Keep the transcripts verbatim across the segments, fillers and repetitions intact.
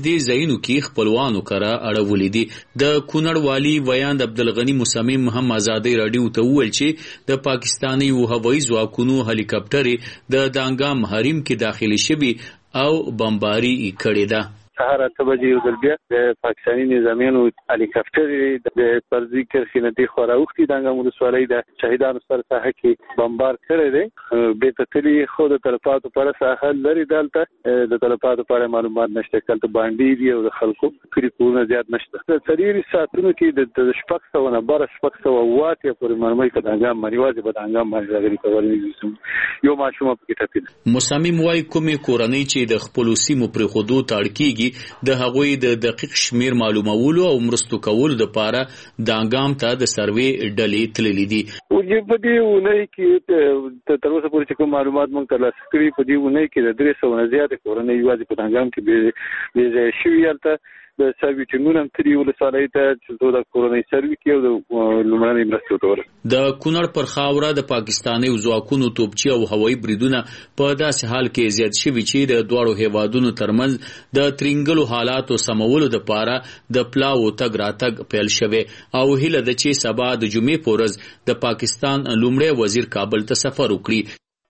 دې ځایونو کې خپلوانو کره اړولې دي. د کونړ والی ویاند عبدالغنی مصمم هم ازادي رادیو ته وویل چې د پاکستاني هوایي ځواکونو هلیکاپټر د دانګام حریم کې داخلي شوي او بمباري کړې ده. سهار اته بجې یو ځل بیا د پاکستاني نظامیانو هلیکاپټر د پرزي کرښې نه دې خوا راوښتي دانګام ولسوالۍ د شهیدانو سره ساحه کې بمبار کړی دی. بېرته تلي خو د تلفاتو په اړه ساحه لرې دلته د تلفاتو په اړه معلومات نشته. دلته بانډې دي او د خلکو کلي کورونه زیات نشته. د څلېرویشت ساعتونو کې د شپږ سوه نه بره شپږ سوه اووه اتیا پورې معلوموي په دانګام باندې یوازې په دانګام باندې راغلي کول یو ماشوم پکې ټپي. مصمم وایي کومې کورنۍ چې د خپلو سیمو پرېښودو ته اړ کېږي د هغوی د دقیق شمیر معلومولو او مرستو کولو لپاره دانګام ته د سروې ډلې تللې دي. او په دې ونې کې تر اوسه پورې کوم معلومات موږ ترلاسه کړي په دې ونې کې د درې سوه نه زیاتې کورنۍ یوازې په دانګام کې بې ځایه شوي. هلته د سروي ټیمونه هم تلي ولسوالۍ ته چې د کورنۍ سروي کې او د لومړنۍ مرستې ورکول. د کونړ پر خاوره د پاکستاني ځواکونو توپچي او هوایي بریدونه په داسې حال کې زیات شوي چې د دواړو هیوادونو ترمنځ د ترینګلو حالاتو سمولو لپاره د پلاو تګ راتګ پیل شوی او هیله ده چې سبا د جمعې په ورځ د پاکستان لومړی وزیر کابل ته سفر وکړي.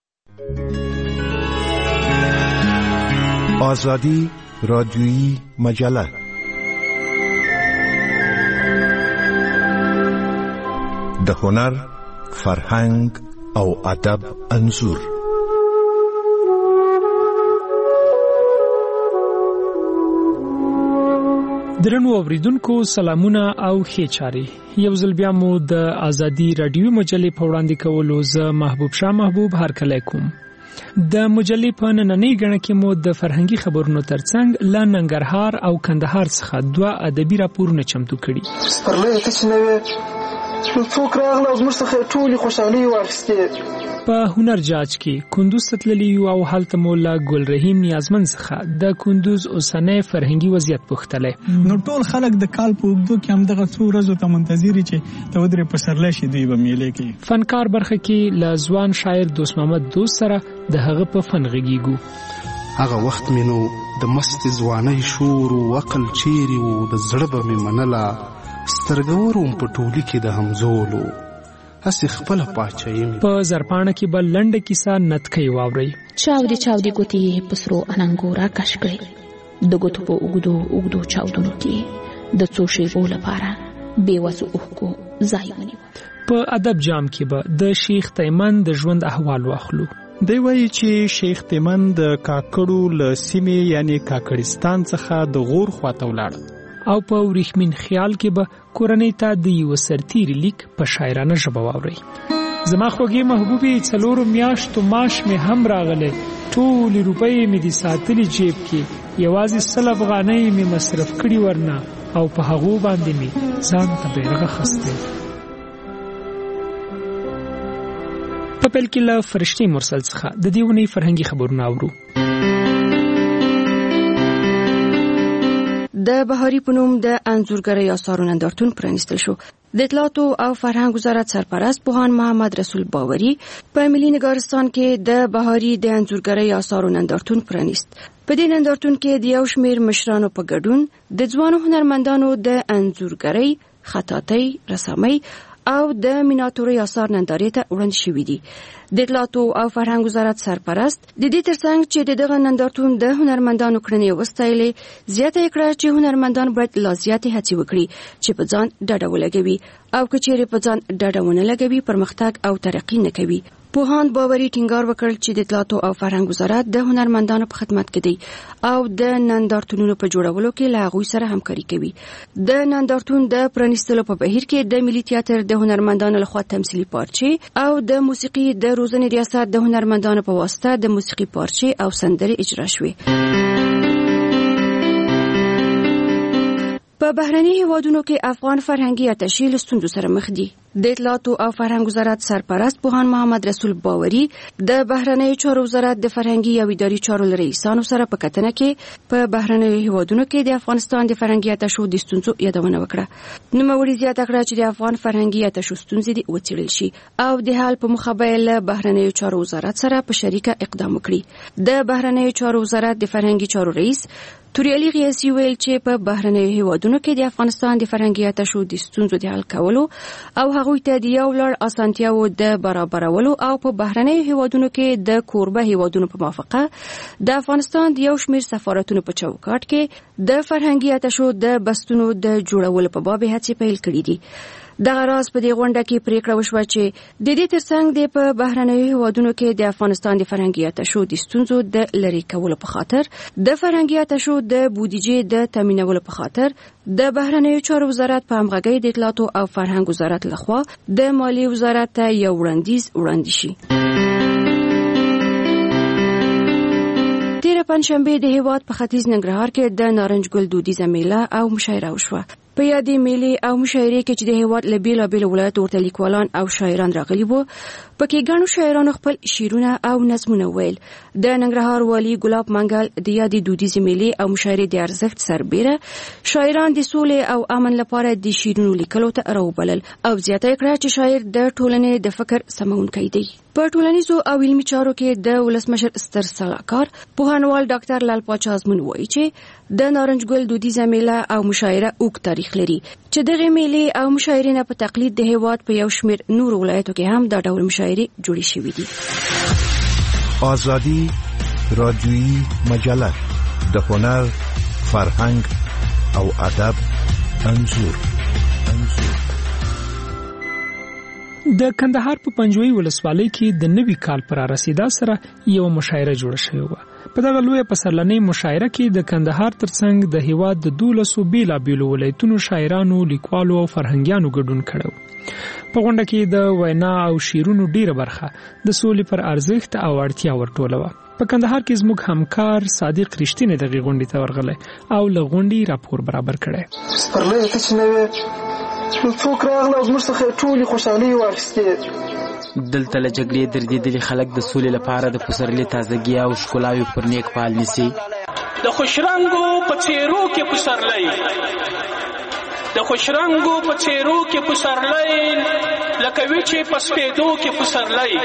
آزادی رادیویی مجله د هنر، فرهنګ او ادب انځور. درنو اوریدونکو سلامونه او ښې چاري. یو ځل بیا مو د آزادی رادیویی مجلې په وړاندې کولو زه محبوب شاه محبوب هرکلی کوم. د مجلې په نننۍ غړنه کې مو د فرهنګي خبرونو ترڅنګ له ننګرهار او کندهار څخه دوه ادبي راپورونه چمتو کړي. سپرلی ته چې نوې نو څوک راغله او زموږ څخه ټولې خوشحالۍ واخیستې. په هنر جاج کې کندوز ته تللي یو او هلته مو له ګل رحیم نیازمند څخه د کندوز اوسنی فرهنګي وضعیت پوښتلی. نو ټول خلک د کال په اوږدو کې همدغه څو ورځو ته منتظر چې ته ودرې پسرلی شي دوی به میلې کوي. فنکار برخه کې له ځوان شاعر دوست محمد دوست سره د هغه په فن غږیږو. هغه وخت مې نو د مست ځوانۍ شور و عقل چیرې و د زړه به مې منله سترګور وم په ټولي کې د همزولو هسې خپله پاچایي مې. په زرپاڼه کې به لنډه کیسه نتکۍ واورئ. چاودې چاودې ګوتې یې په سرو اننګو راکش کړې د ګوتو په اوږدو اوږدو چاودنو کې د څو شېبو لپاره بېوسو اوښکو ځای ونیو. په ادب جام کې به د شیخ تیمن د ژوند احوال واخلو. دی وایي چې شیخ تیمن د کاکړو له سیمې یعنی کاکړستان څخه د غور خواته ولاړ او په وریښمین خیال کې به کورنۍ ته د یو سرتیري لیک په شاعرانه ژبه واورئ. زما خوږې محبوبې څلورو میاشتو معاش مې هم راغلی، ټولې روپۍ مې دي ساتلي جیب کې، یوازې سل افغانۍ مې مصرف کړي ورنه او په هغو باندې مې ځان ته بیرغ اخیستی. په پیل کې له فرشتې مرسل څخه د دې اونۍ فرهنګي خبرونه اورو. د بهاري په نوم د انځورګرۍ آثارو نندارتون پرانیستل شو. د اطلاعاتو او فرهنګ وزارت سرپرست پوهاند محمد رسول باوري په ملي نګارستان کې د بهاري د انځورګرۍ آثارو نندارتون پرانیست. په دې نندارتون کې د یو شمېر مشرانو په ګډون د ځوانو هنرمندانو د انځورګرۍ، خطاطۍ، رسامۍ او د میناتورۍ آثار نندارې ته وړاندې شوي دي. د اطلاعاتو او فرهنګ وزارت سرپرست د دې ترڅنګ چې د دغه نندارتون د هنرمندانو کړنې وستایلې، زیاته یې کړه چې هنرمندان باید لا زیاتې هڅې وکړي چې په ځان ډډه ولګوي او که چیرې په ځان ډډه ونه لګوي پرمختګ او ترقي نه کوي. پوهاند باوري ټینګار وکړ چې د اطلاعاتو او فرهنګ وزارت د هنرمندانو په خدمت کې دی او د نندارتونونو په جوړولو کې له هغوی سره همکاري کوي. د نندارتون د پرانیستلو په بهیر کې د ملي تیاتر د هنرمندانو لخوا تمثیلي پارچې او د موسیقي د روزنې ریاست د هنرمندانو په واسطه د موسیقي پارچې او سندرې اجرا شوې. په بهرني هیوادونو کې افغان فرهنګي اتشې له ستونزو سره مخ دي. د اطلاعاتو او فرهنګ وزارت سرپرست پوهاند محمد رسول باوري د بهرنیو چارو وزارت د فرهنګي او اداري چارو رئیسانو سره په کتنه کې په بهرنیو هیوادونو کې د افغانستان د فرهنګي اتشو د ستونزو یادونه وکړه. نوموړي زیاته کړه چې د افغان فرهنګي اتشو ستونزې دې وڅېړل شي او د حل په موخه له بهرنیو چارو وزارت سره په شریکه اقدام وکړي. د بهرنیو چارو وزارت د فرهنګي چارو رئیس توریالي غیاسي ویل چې په بهرنیو هیوادونو کې د افغانستان د فرهنګي اتشو د ستونزو د حل کولو او هغوی ته د یو لړ اسانتیاو د برابرولو او په بهرنیو هیوادونو کې د کوربه هیوادونو په موافقه د افغانستان د یو شمېر سفارتونو په چوکاټ کې د فرهنګي اتشو د بستونو د جوړولو په باب هڅې پیل کړې دي. دغه راز په دې غونډه کې پریکړه وشوه چې د دې ترڅنګ د په بهرنیو هیوادونو کې د افغانستان د فرهنګي اتشو د ستونزو د لرې کولو په خاطر د فرهنګي اتشو د بودیجې د تامینولو په خاطر د بهرنیو چارو وزارت په همغږۍ د اطلاعاتو او فرهنګ وزارت لخوا د مالیې وزارت ته یو وړاندیز وړاندې شي. تیر پنځشنبه د هیواد په ختیځ ننګرهار کې د نارنج ګل دودیزه میله او مشاعره وشوه. په یادې میلې او مشاعرې کې چې د هیواد له بیلابیلو ولایتو ورته لیکوالان او شاعران راغلي وو، پکې ګڼو شاعرانو خپل شعرونه او نظمونه ویل. د ننګرهار والي ګلاب منګل د یادې دودیزې میلې او مشاعرې د ارزښت سربېره شاعران د سولې او امن لپاره د شعرونو لیکلو ته راوبلل او زیاته کړه چې شاعر د ټولنې د فکر سمونکی دی. په ټولنیزو او علمي چارو کې د ولسمشر ستر صلاحکار پوهنوال ډاکټر لال پاچا ازمون وایي چې د نارنج ګل دودیزه میله او مشاعره اوږد تاریخ لري چې دغه میلې او مشاعرې نه په تقلید د هیواد په یو شمېر نورو ولایتو کې هم دا ډول مشاعرې جوړې شوې دي. آزادی رادیویی مجله د هنر، فرهنګ او ادب انځور. د کندهار په پنجوي ولسوالۍ کې د نوي کال پر رسیدا سره یو مشاعره جوړه شوې و. په دغه لویه پسرلنۍ مشاعره کې د کندهار ترڅنګ د هیواد د دولسو بیلابیلو ولایتونو شاعرانو، لیکوالو او فرهنګیانو ګډون کړی. په غونډه کې د وینا او شعرونو ډیره برخه د سولې پر ارزښت او اړتیا ورټوله وه. په کندهار کې زموږ همکار صادق رښتینی دغه غونډې ته ورغلی او له غونډې راپور برابر کړی. سپرلی ته چې نه څوک راغله او زموږ څخه ټولې خوشحالۍ واخیستې. دلته له جګړې دردېدلي خلک د سولې لپاره د پسرلي تازګي او ښکلاوې پر نیک فعال نیسي. د خوشرنګو په څېرو کې پسرلی، د خوشرنګو په څېرو کې پسرلی، لکه وچې په سپېدو کې پسرلی،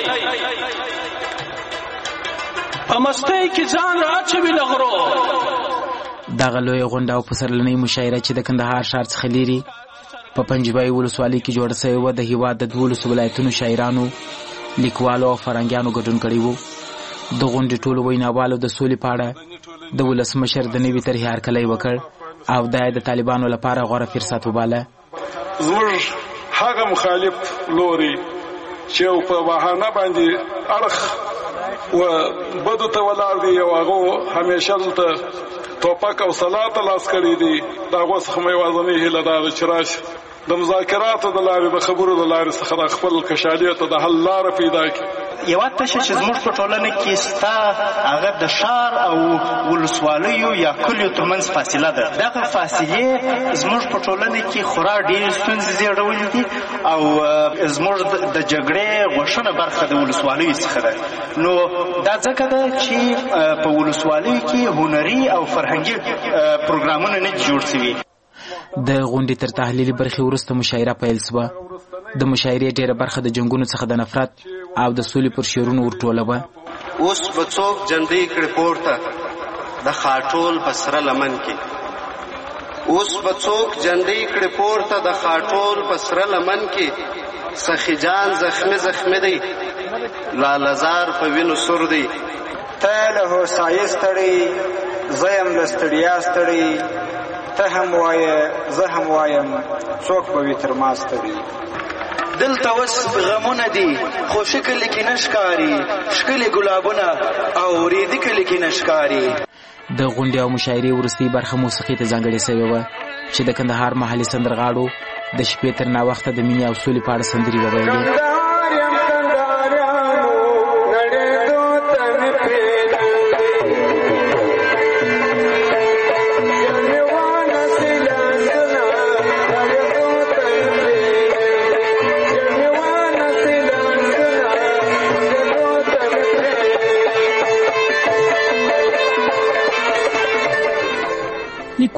په مستۍ کې ځان رااچوي له غرو. دغه لویه غونډه او پسرلنۍ مشاعره چې د کندهار ښار څخه لیرې په پنجبای ولسوالۍ کې جوړه شوې وه، د هیواد د دولسو ولایتونو شاعرانو، لیکوالو او فرهنګیانو ګډون کړی و. د غونډې ټولو ویناوالو د سولې په اړه د ولسمشر د نوي طرحې هرکلی وکړ او دا یې د طالبانو لپاره غوره فرصت وباله. زموږ هغه مخالف لوري چې په بهانه باندې اړخ و بدو ته ولاړ دي او هغه همیشه دلته توپک او سلاط لاس کړی دي، دا غوښ خمه وازنی هله دا چرش د مذاکراتو د لارې د خبرو د لارې څخه د خپل کشالیت د حل لار پیدا کړي. یو تشه چې زموږ په ټولنه کې ستا هغه د شار او ولسوالیو یا کلیو ترمنځ فاصله ده. دغه فاصلې زموږ په ټولنه کې خورا ډېرې ستونزې زیږولې دي او زموږ د جګړې غوښنه برخه د ولسوالیو څخه ده. نو دا ځکه ده چې په ولسوالیو کې هنري او فرهنګي پروګرامونه نه جوړ شوي. د غونډې تر تحلیلي برخې وروسته مشاعره پیل شوه. د مشاعرې ډېره برخه د جنګونو څخه د نفرت او د سولې پر شعرونو ورټوله وه. اوس به څوک جنډۍ کړي پورته د خاټول په سره لمن کې، اوس به څوک جنډۍ کړي پورته د خاټول په سره لمن کې، سخي جان زخمي زخمي دی، لالزار په وینو سور دی. ته له هوسایې ستړی، زه یم له ستړیا ستړی، ته هم وایه زه هم وایم، څوک به وي تر ما ستړي. دلته اوس غمونه دي خو شکل کې نه ښکاري، ښکلي ګلابونه او ریدي کلي کې نه ښکاري. د غونډې او مشاعرې وروستۍ برخه موسیقي ته ځانګړې شوې وه چې د کندهار محلي سندرغاړو د شپې تر ناوخته د مینې او سولې په اړه سندرې وویلې.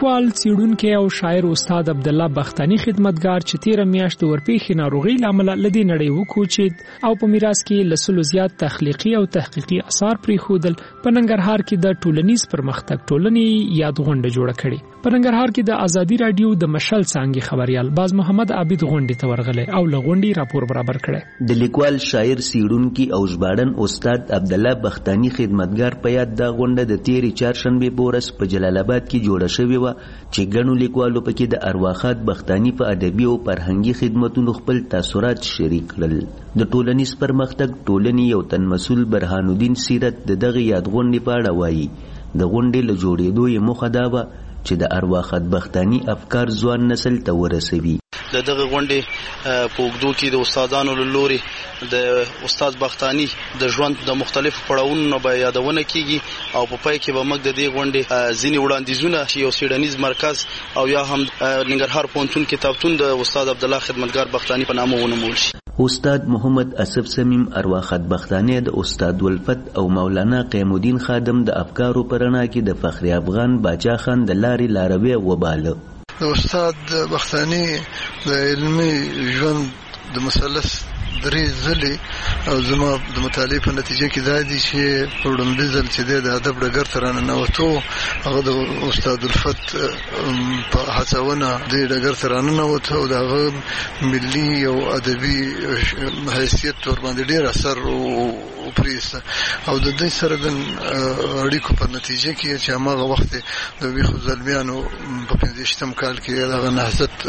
لیکوال څېړونکی او شاعر استاد عبدالله بختانی خدمتګار چې تیره میاشت د ورپېښې ناروغۍ له امله له دې نړۍ وکوچېد او په میراث کې له سلو زیات تخلیقي او تحقیقي اثار پرېښودل، په ننګرهار کې د ټولنیز پرمختګ ټولنې یاد غونډه جوړه کړې. په ننګرهار کې د ازادي راډیو د مشل څانګې خبريال باز محمد عابد غونډې ته ورغلی او له غونډې راپور برابر کړی. د لیکوال شاعر څېړونکي او ژباړن استاد عبدالله بختانی خدمتګار په یاد دا غونډه د تېرې چهارشنبې په ورځ په جلال آباد کې جوړه شوې وه چې ګڼو لیکوالو پکې د ارواښاد بختانی په ادبي او فرهنګي خدمتونو خپل تاثرات شریک کړل. د ټولنیز پرمختګ ټولنې یو تن مسؤل برهان الدین سیرت د دغه یاد غونډې په اړه وایي د غونډې له جوړېدو یې موخه دا وه چې د ارواښاد بختانی افکار ځوان نسل ته ورسوي. د دغه غونډې په اوږدو کې د استادانو له لورې د استاد بختانی د ژوند د مختلفو پړاوونو به یادونه کیږي او په پای کې به موږ د دې غونډې ځینې وړاندیزونه چې یو څېړنیز مرکز او یا هم ننګرهار پوهنتون کتابتون د استاد عبدالله خدمتګار بختانی په نامه ونومول شي. استاد محمد اسف سمیم ارواښاد بختانی د استاد ولفت او مولانا قیم الدین خادم د افکارو په رڼا کې د فخر افغان باچا خان د لارې لاروی وباله. د استاد بختانی د علمي ژوند د مثلث درې ځلې او زما د مطالعې په نتیجه کې دا دي چې په لومړي ځل چې دی د ادب ډګر ته راننوتو هغه د استاد الفت په هڅونه دې ډګر ته راننوتو او د هغه ملي او ادبي حیثیت ورباندې ډېر اثر وپرېسته او د دوی سره د اړیکو په نتیجه کې چې هماغه وخت د ویښو زلمیانو په پنځه کال کې دغه نهضت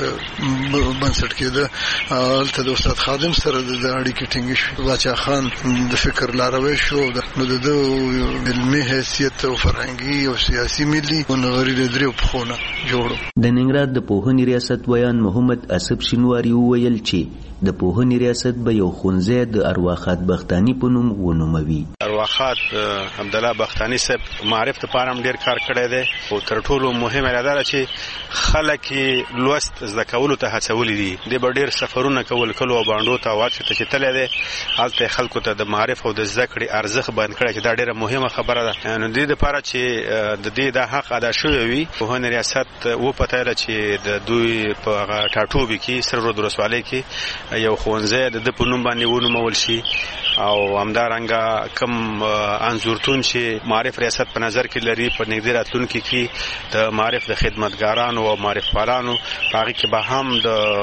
بنسټ کېده هلته د استاد خادم سره د اړیکې ټینګې شوې. باچا خان د فکر لاروی شو نو د ده علمي حیثیت او فرهنګي او سیاسي ملي او نغري د دریو پښونه جوړو. د ننګرهار د پوهنې ریاست ویان محمد اسف شینواري وویل چې د پوهنې ریاست به یو ښوونځی د ارواښاد بختانی په نوم ونوموي. ارواښاد عبدالله بختانی صاحب معرف لپاره هم ډېر کار کړی دی او تر ټولو مهمه دا ده چې خلک لوست زده کولو ته هڅولي دي. دی به ډېر سفرونه کول کلو او بانډو ته واټ ته چې تللی دی هلته خلکو ته د معرف او د زده کړې ارزښت بیان کړی چې دا ډېره مهمه خبره ده. نو دې دپاره چې د دې دا حق ادا شوی وي پوهنې ریاست وپتایله چې د دوی په هغه ټاټوبي کې سره رود ولسوالۍ کې یو ښوونځی د ده په نوم باندې ونومول شي او همدارنګه کم انځورتون چې معرف ریاست په نظر کې لري په نږدې راتلونکي کې د معرف د خدمتګارانو او معرف پالانو په هغې کې به هم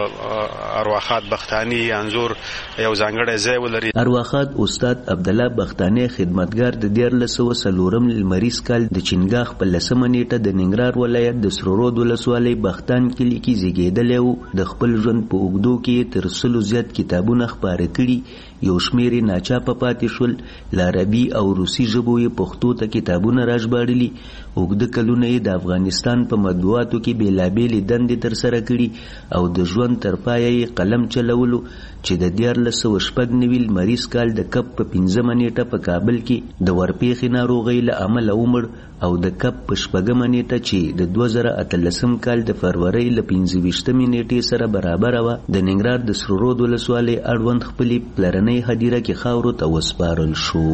د ارواښاد بختانی انځور یو ځانګړی ځای ولري. ارواښاد استاد عبدالله بختانی خدمتګار د دیارلس سوه څلورم لمریز کال د چنګاښ په لسمه نیټه د ننګرهار ولایت د سره رود ولسوالۍ بختان کلي کې زیږېدلی و. د خپل ژوند په اوږدو کې تر سلو زیات کتابونه خپاره کړي، یو شمېر یې ناچاپه پاتې شول. له عربي او روسي ژبو یې پښتو ته کتابونه راژباړلي. اوږده کلونه یې د افغانستان په مطبوعاتو کې بېلابېلې دندې ترسره کړي او د ژوند تر پایه یې قلم چلولو چې د دیارلس سوه شپږ نوي لمریز کال د کب په پنځمه نیټه په کابل کې د ورپېښې ناروغۍ له امله ومړ او د کب په شپږمه نیټه چې د دوه زره اتلسم کال د فروری له پنځه ویشتمې نیټې سره برابره وه د ننګرهار د سره رود ولسوالۍ اړوند خپلې پلرنۍ هدیره کې خاورو ته وسپارل شو.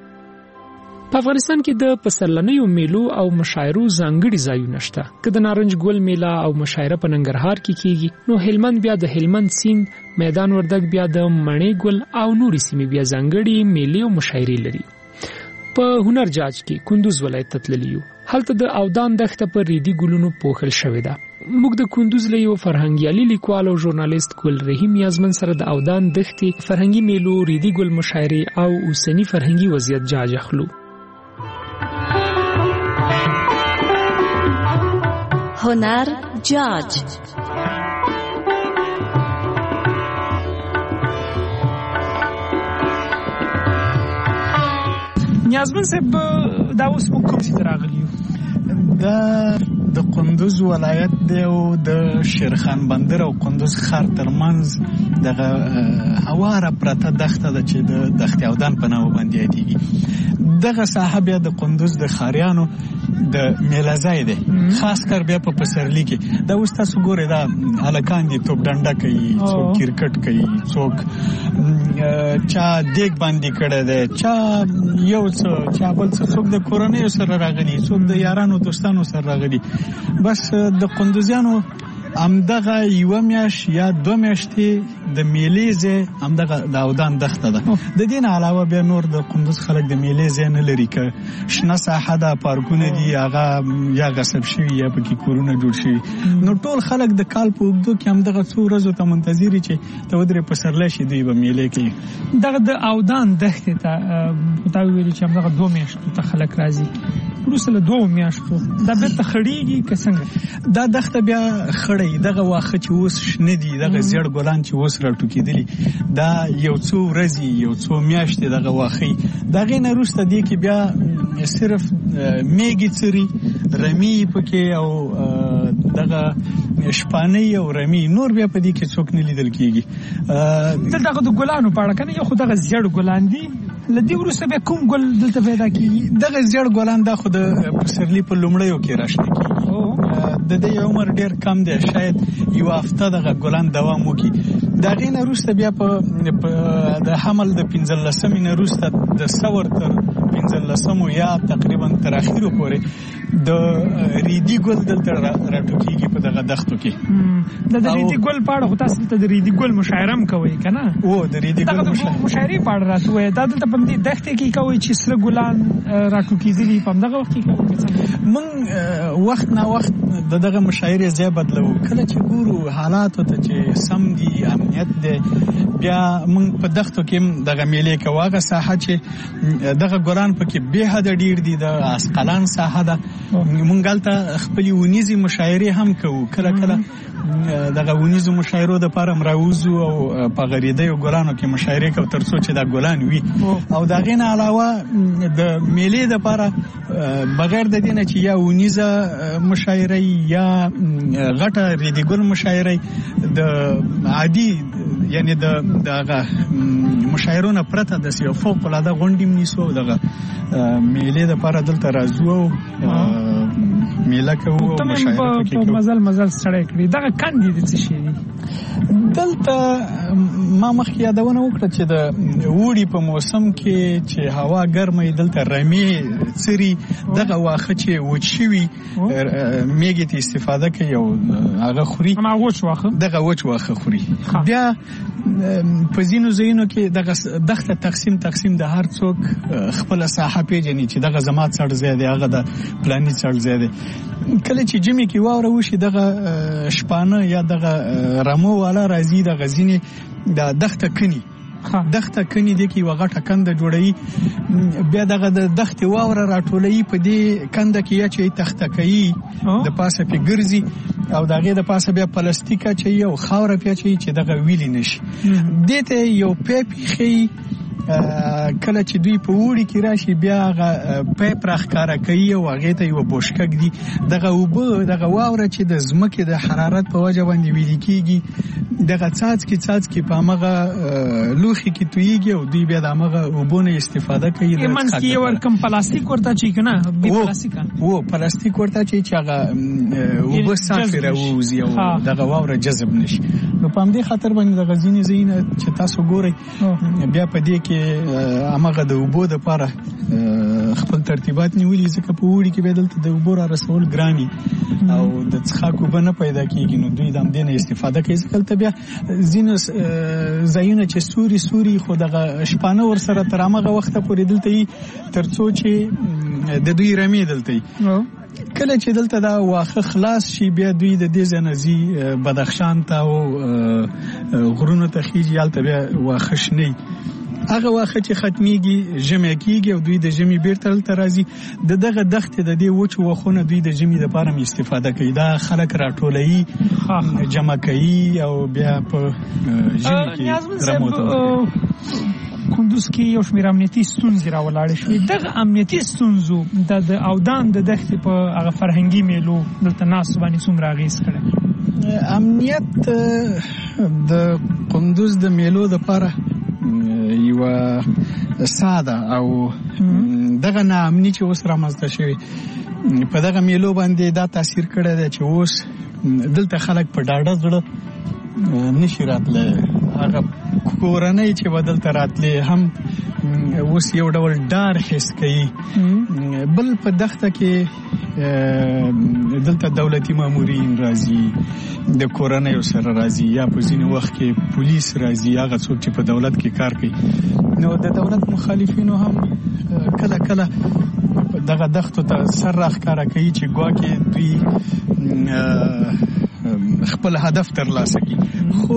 په افغانستان کې د پسرلنیو میلو او مشاعرو ځانګړي ځایونه شته. که د نارنج ګل میله او مشاعره په ننګرهار کې کیږي نو هلمند بیا د هلمند سیند، میدان وردګ بیا د مڼې ګل او نورې سیمې بیا ځانګړي میلې او مشاعرې لري. په هنر جاج کې کندوز ولایت ته تللی یو. هلته د اودان دښته په ریدي ګلونو پوښل شوې ده. موږ د کندوز له یو فرهنګیالي لیکوال او ژورنالیست ګل رحیم یازمن سره د اودان دښتې، فرهنګي میلو، ریدي ګل مشاعرې او اوسني فرهنګي وضعیت جاج اخلو. هنر جاج نیازمن صاحب دا اوس موږ کوم ځای ته راغلي یو؟ دا د کندوز ولایت دی او د شیرخان بندر او کندوز ښار ترمنځ دغه هواره پرته دښته ده چې د دښتې اودان په نامه باندې یادېږي. دغه ساحه بیا د کندوز د ښاریانو د میله ځای دی، خاص کر بیا په پسرلی کې. دا اوس تاسو ګورئ دا هلکان دي توپ ډنډه کوي، څوک کرکټ کوي، څوک چا دیګ باندې کړی دی، چا یو څه چا بل څه، څوک د کورنیو سره راغلي، څوک د یارانو دوستانو سره راغلي. بس د قندوزیانو همدغه یوه میاشت یا دوه میاشتې د میلې ځای همدغه د اودان دښته ده. د دې نه علاوه بیا نور د قندوز خلک د میلې ځای نه لري، که شنه ساحه ده، پارکونه دي، هغه یا غصب شوي یا پکې کورونه جوړ شوي. نو ټول خلک د کال په اوږدو کې همدغه څو ورځو ته منتظر چې ته ودرې پسرلی شي دوی به میلې کوي. دغه د اودان دښتې ته تا ویلي چې همدغه دوه میاشتو ته خلک راځي، وروسته له دوو میاشتو دا بیرته خړېږي که څنګه؟ دا دښته بیا خړی، دغه واښه چې اوس شنه دي، دغه زیړ ګلان چې اوس راټوکېدلي، دا یو څو ورځې یو څو میاشتې دغه واښه. د هغې نه وروسته دې کې بیا صرف میږي څري، رمي پکې او دغه شپانۍ او رمي، نور بیا په دې کې څوک نه لیدل کېږي. دلته د ګلانو په اړه که نه، یو خو دغه زیړ ګلان دي، له دې وروسته بیا کوم ګل دلته پیدا کېږي؟ دغه زیړ ګلان دا خو د پسرلي په لومړیو کې راشنه کېږي. د دې عمر ډیر کم دی، شاید یو هفته دغه ګلان دوام وکړي. د هغې نه وروسته بیا په د حمل د پنځلسمې نه وروسته د ثور تر پنځلسمو یا تقریبا تر اخرو پورې د ریدي ګل دلته راټوکېږي په دغه دښتو کې. د ریدي ګل په اړه خو تاسو دلته د ریدي ګل مشاعره هم کوئ که نه؟ او د ریدي ګل مشاعرې په اړه راته ووایه. دا دلته په همدې دښتې کې کوئ چې سره ګلان راټوکېدلي په همدغه وخت کې کوئ؟ موږ وخت نه وخت د دغه مشاعرې ځای بدلوو. کله چې ګورو حالاتو ته چې سم دي، امنیت دی، بیا موږ په دښتو کې هم دغه میلې کوو. هغه ساحه چې دغه ګلان پکې بې حده ډېر دي، د عسقلان ساحه ده، موږ هلته خپلې ونیزې مشاعرې هم کوو. کله کله دغه ونیزو مشاعرو دپاره هم راوځو او په غریدیو ګلانو کې مشاعرې کوو تر څو چې دا ګلان وي. او د هغې نه علاوه د میلې دپاره بغیر د دې نه چې یا ونیزه مشاعره یا غټه ریدي ګل مشاعره، د عادي یعنی د دغه مشاعرو نه پرته د یو فوق العاده غونډې نیسو، دغه میلې دپاره دلته راځو او میله کوو او مشاعره پکې کوو. مزل مزل سړی کړي. دغه کندې د څه شي دي؟ دلته ما مخکې یادونه وکړه چې د اوړي په موسم کې چې هوا ګرمه، دلته رمې څري، دغه واښه چې وچ شوي میږي ته استفاده کوي او هغه خوري، دغه وچ واښه خوري. بیا په ځینو ځایونو کې دغه دښته تقسیم تقسیم د هر څوک خپله ساحه پیژني چې دغه زما څړ ځای دی، هغه د پلاني څړ ځای دی. کله چې ژمي کې واوره وشي، دغه شپانه یا دغه رمو والا راځي، دغه ځینې د دښته کني دښته کني دی کې یوه غټه کنده جوړوي، بیا دغه د دښتې واوره راټولوي، په دې کنده کې یا چې تخته کوي، د پاسه پې ګرځي او د هغې د پاسه بیا پلاستیک اچوي او خاوره پې اچوي چې دغه ویلې نه شي. دې ته یو پیپ ایښوي، کله چې دوی په اوړي کې راشي بیا هغه پیپ راښکاره کوي او هغې ته یوه بوشکک دي. دغه اوبه دغه واوره چې د ځمکې د حرارت په وجه باندې ویلې کېږي، دغه څاڅکي څاڅکي په همغه لوښي کې تویېږي او دوی بیا د همغه اوبو نه استفاده کوي. منځ کې یې ورکم پلاستیک ورته اچوي که نه؟ او پلاستیک ورته اچوي چې هغه اوبه صافې راووځي او دغه واوره جذب نه شي. نو په همدې خاطر باندې دغه ځینې ځایونه چې تاسو ګورئ، بیا په دې کې همغه د اوبو دپاره خپل ترتیبات نیولي، ځکه په اوړي کې بیا دلته د اوبو را رسول ګراني او د څښاک اوبه نه پیدا کېږي، نو دوی د همدې نه استفاده کوي. ځکه دلته بیا ځینو ځایونه چې سوري سوري خو دغه شپانه ورسره تر همغه وخته پورې دلته وي تر څو چې د دوی رمې دلته وي. کله چې دلته دا واښه خلاص شي، بیا دوی د دې ځای نه ځي بدخشان ته او غرونو ته خیږي، هلته بیا واښه شنه. هغه واښه چې ختمیږي ژمی کېږي او دوی د ژمي بیرته دلته راځي. د دغه دښتې د دې وچو واښونه دوی د ژمي دپاره هم استفاده کوي. دا خلک راټولوي، جمع کوي او بیا په ژمي کې رمو ته کندوز کې یو شمېر امنیتي ستونزې راولاړې شوې. دغه امنیتي ستونزو د اودان د دښتې په هغه فرهنګي میلو دلته ناستو باندې څومره اغېز کړی؟ امنیت د کندوز د میلو دپاره یوه ساده او دغه ناامني چې اوس رامنځته شوې په دغه میلو باندې دا تاثیر کړی دی چې اوس دلته خلک په ډاډه زړه نشي راتلی. هغه کورنۍ چې به دلته راتلی هم اوس یو ډول ډار حس کوي. بل په دښته کې دلته دولتي مامورین راځي، د کورنۍ سره راځي، یا په ځینې وخت کې پولیس راځي، هغه څوک چې په دولت کې کار کوي. نو د دولت مخالفینو هم کله کله دغه دښتو ته سر راښکاره کوي چې ګواکې دوی خپل هدف ترلاسه کړي. خو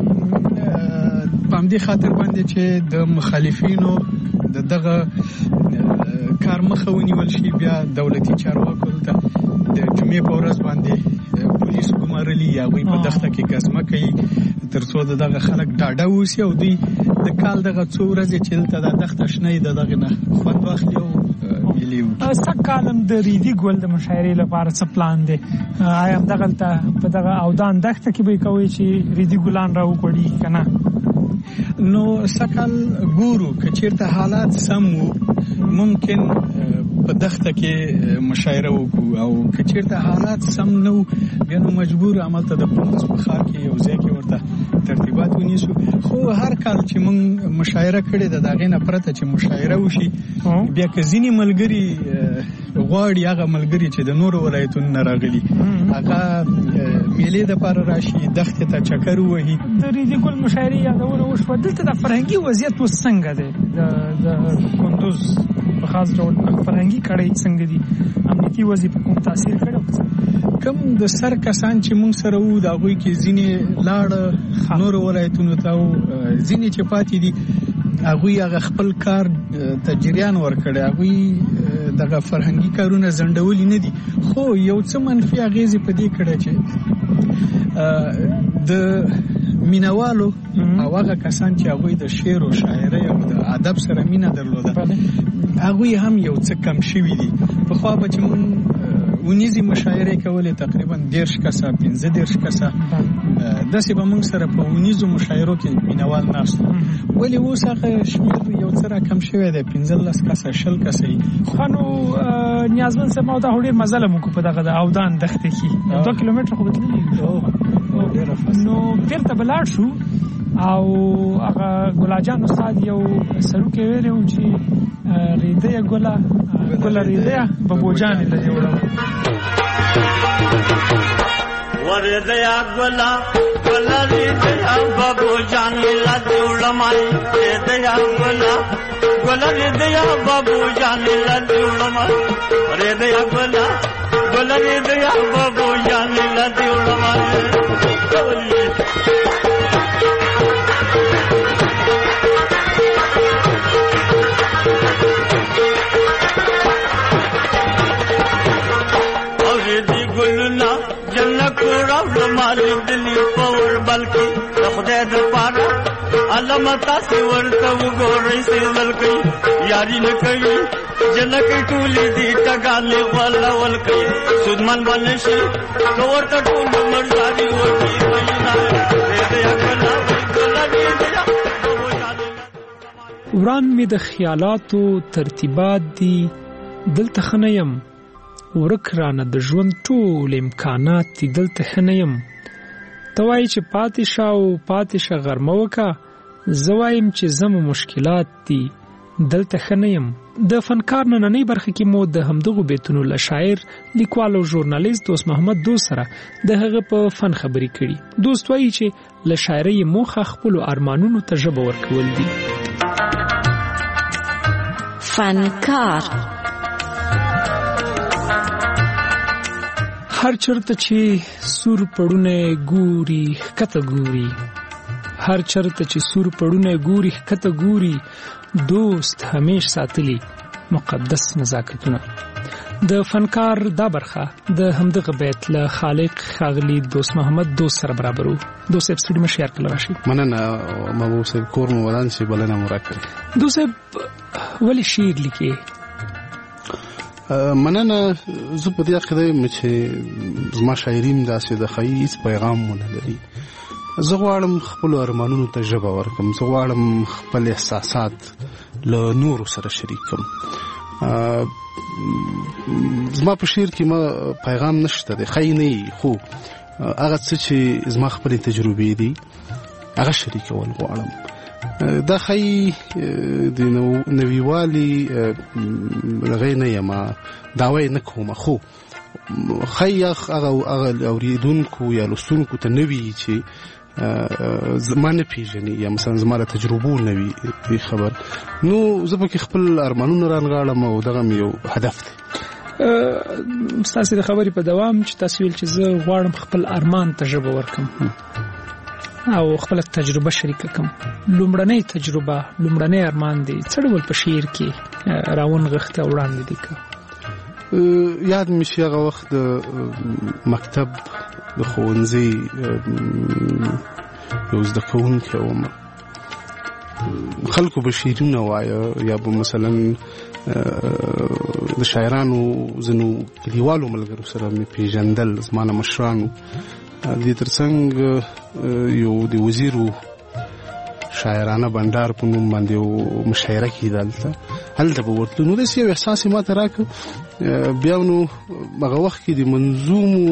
په همدې خاطر باندې چې د مخالفینو د دغه کار مخه ونیول شي، بیا دولتي چارواکو ته د جمعې په ورځ باندې پولیس ګمارلي یا هغوی په دښته کې ګزمه کوي تر څو د دغه خلک ډاډه واوسي او دوی د کال دغه څو ورځې چې دلته دا دښته شنه وي د دغې نه خوند واخلي او میلې وکړي. سږ کال هم د ریدي ګل د مشاعرې لپاره څه پلان دی؟ آیا همدغلته په دغه اودان دښته کې به یې کوئ چې ریدي ګلان را وغوړي که نه؟ نو سږ کال ګورو که چېرته حالات سم وو ممکن په دښته کې مشاعره وکړو، او که چېرته حالات سم نه وو بیا نو مجبور هملته د پولس په ښار کې یو ځای کې ورته ترتیبات ونیسو. خو هر کال چې موږ مشاعره کړې ده د هغې نه پرته چې مشاعره وشي بیا که ځینې ملګري غواړي هغه ملګري چې د نورو ولایتونو نه راغلي هغه میلې دپاره راشي، دښتې ته چکر ووهي. د ریدي ګل مشاعرې یادونه وشوه، دلته د فرهنګي وضعیت اوس څنګه دی؟ د کندوز په خاص ډول فرهنګي کړۍ څنګه دي؟ امنیتي وضعیت په کوم تاثیر کړی؟ کم د سر کسان چې موږ سره وو د هغوی کې ځینې لاړه نورو ولایتونو ته، او ځینې چې پاتې دي هغوی هغه خپل کار ته جریان ورکړی، هغوی دغه فرهنګي کارونه ځنډولي نه دي. خو یو څه منفي اغېزې په دې کړی چې د مینوالو او هغه کسان چې هغوی د شعر او شاعرۍ او د ادب سره مینه درلوده هغوی هم یو څه کم شوي دي. پخوا به چې موږ ونیزي مشاعرې کولې تقریبا دېرش کسه پنځه دېرش کسه، داسې به موږ سره په ونیزو مشاعرو کې مینوال ناست، ولې اوس هغه شمېر یو څه راکم شوی دی، پنځلس کسه شل کسه یي. خو نو نیازمن صاحب ما دا خو ډېر مزل مو وکړو په دغه د اودان دښتې کې دوه کیلومتره خو به تللي نو بېرته به لاړ شو او هغه ګلاجان استاد یو سروکې ویلی و چې ریدیه ګله ګله ریدیه ببوجانې له دې وړه وردیا ګله ګله ریدیه ببوجانې له دې وړمای ریدیه ګله ګله ریدیه ببوجانې له دې وړمای ریدیه ګله ګله ریدیه ببوجانې له دې وړمای مالک دلی پور بلکی خدای د پاره علامتا سی ورته وګورئ سی ولکې یاري نه کوي جنکې ټولې دي ټګالې ولا ولکې سودمن باندې شي ورته ټول مرزاري وږي وینا دې اکلا وکلا دې وران می د خیالاتو ترتیبات دي دلته خنیم ورک رانه د ژوند ټول امکانات دي دلته خنیم توای چې پاتې شاو پاتې ش غرمه وکا زوایم چې زم مشکلات دي دلته خنیم. د فنکار نننۍ برخه کې مو د همدغه بیتونو له شاعر لیکوال او ژورنالیست دوست محمد دوست سره د هغه په فن خبرې کړي. دوست وایي چې له شاعرۍ موخه خپل ارمانونو ته ژبه ورکول دي. فنکار هر چرته چې سور پړونه ګوري کته ګوري هر چرته چې سور پړونه ګوري کته ګوري دوست همیش ساتلی مقدس نزاکتونه. د فنکار دا برخه د همدغه بیت له خالق خاغلی دوست محمد دوست سره برابرو. دوست صاحب سټډیو مشیار کله راشي مننه محبوب صاحب کور مو ودان شي بلنه مرکه. دوست صاحب ولی شعر لیکي؟ مننه زه په دې عقیده یم چې زما شاعریم داسې د هیڅ پیغام نه لري. زه غواړم خپل ارمانونو ته ژبه ورکړم، زه غواړم خپل احساسات له نورو سره شریک کړم. زما په شعر کې ما پیغام نشته دی، خی نه خو هغه څه چې زما خپلې تجربې دي هغه شریکول غواړم. دا خی د نویوالي هغې نه یم، دعوه یې نه کوم، خو خی هغه اورېدونکو یا لوستونکو ته نه وي چې زما نه پیژني یا مثلا زما له تجربو نه وي خبر، نو زه پکې خپل ارمانونه رانغاړم او دغه مې یو هدف دی. ستاسې د خبرې په دوام چې تاسو ویل چې زه غواړم خپل ارمان ته ژبه ورکړم او خپل تجربه شریکه کړم، لومړنۍ تجربه لومړنۍ ارمان دی څه ډول په شعر کې راونغښته او وړاندې دي که یاد مې شي هغه وخت د مکتب د ښوونځي یو زده کوونکی وم، خلکو به شعرونه وایه یا به مثلا د شاعرانو ځینو کلیوالو ملګرو سره مې پیژندل، زما نه مشرانو. دې ترڅنګ یو د وزیرو شاعرانه بنډار په نوم باندې یو مشاعره کېده هلته هلته به ورتلو، نو داسې یو احساس یې ماته راکړ. بیا نو هغه وخت کې د منظومو